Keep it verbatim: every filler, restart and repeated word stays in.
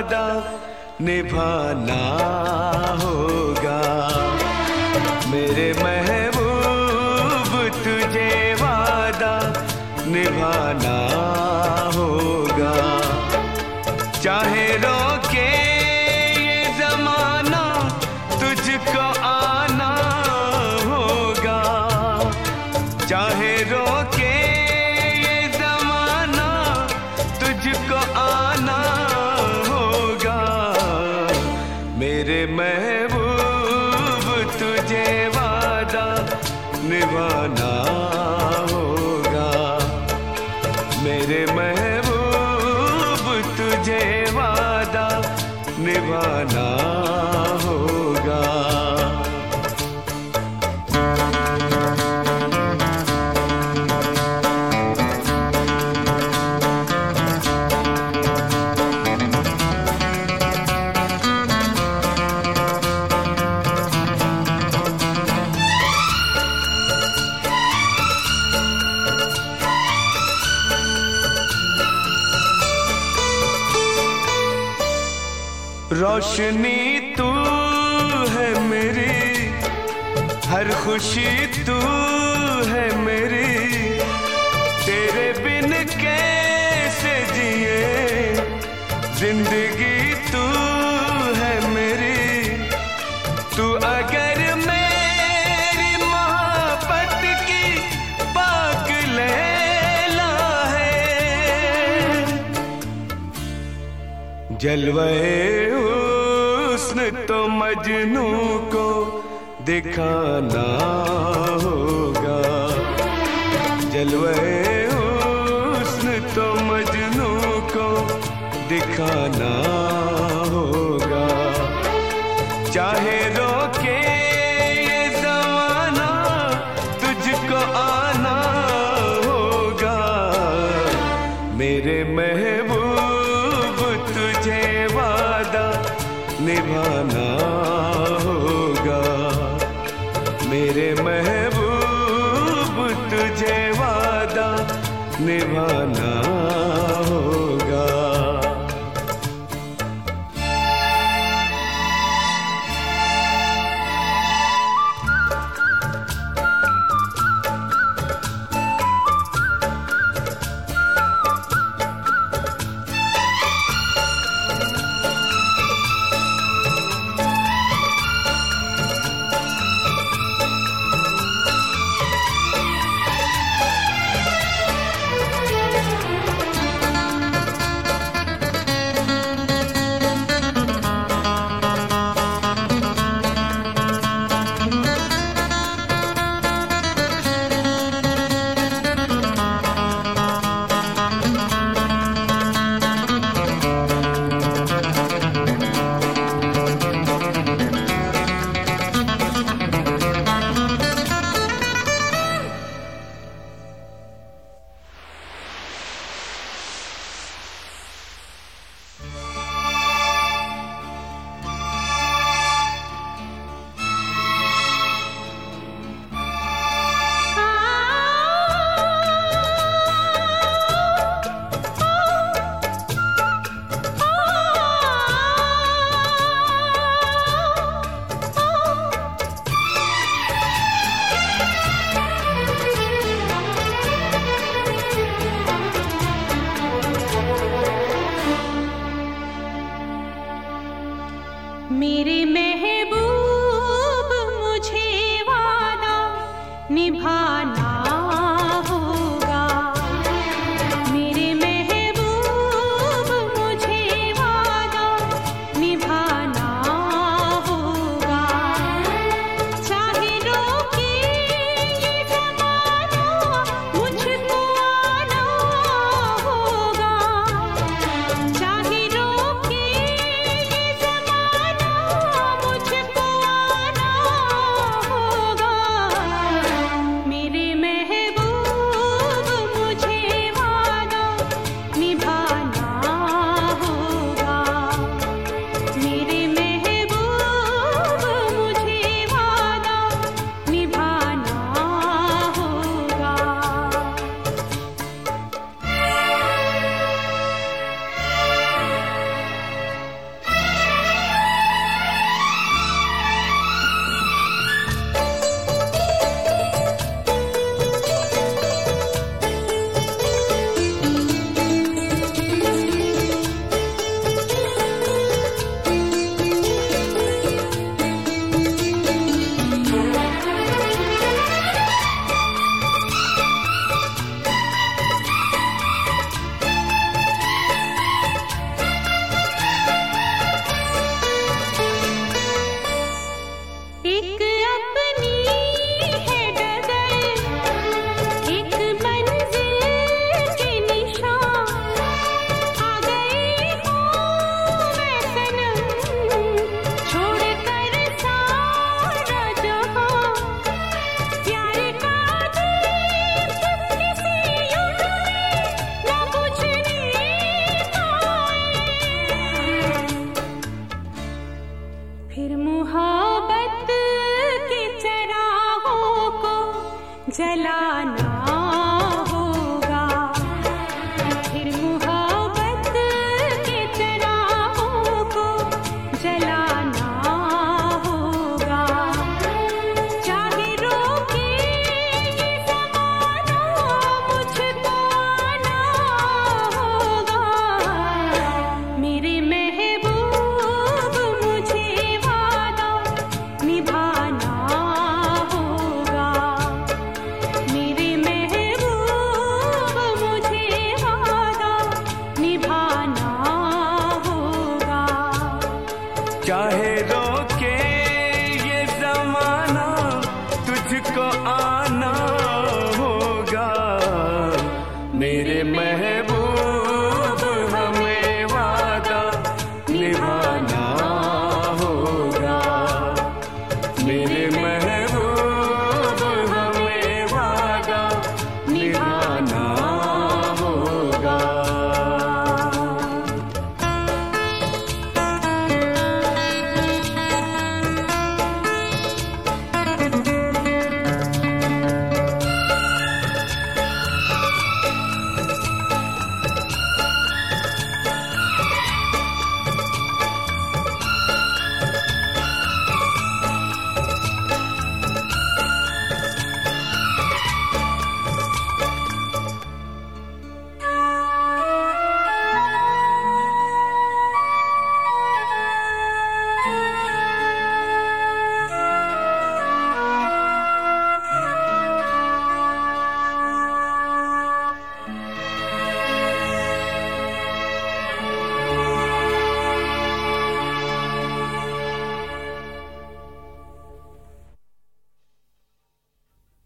वादा निभाना होगा। मेरे महबूब तुझे वादा निभाना होगा। चाहे रोके ये जमाना तुझको आना होगा। चाहे रोके ये जमाना तुझको आना होगा। मेरे महबूब तुझे वादा निभाना होगा। मेरे महबूब तुझे वादा निभाना होगा। रोशनी तू है मेरी, हर खुशी तू है मेरी। तेरे बिन कैसे जिए, जिंदगी तू है मेरी। तू अगर मेरी मोहब्बत की पाक लैला है, जलवे हुस्न तो मजनू को दिखाना होगा। जलवे हुस्न तो मजनू को दिखाना होगा। चाहे रोके ये ज़माना तुझको आना होगा। मेरे महबूब तुझे वादा निभाना होगा। मेरे महबूब तुझे वादा निभाना होगा। मेरे महबूब मुझे वादा निभाना होगा। मेरे महबूब मुझे वादा निभाना होगा। चाहे रोके ये ज़माना मुझको आना होगा। चाहे रोके ये ज़माना मुझको फिर मोहब्बत के चरागों को जलाना होगा, फिर मोहब्बत के चरागों को जलाना होगा। चाहे रोके ये ज़माना मुझको आना होगा। मेरे महबूब मुझे वादा निभाना होगा। मेरे महबूब मुझे वादा निभाना होगा। चाहे रोक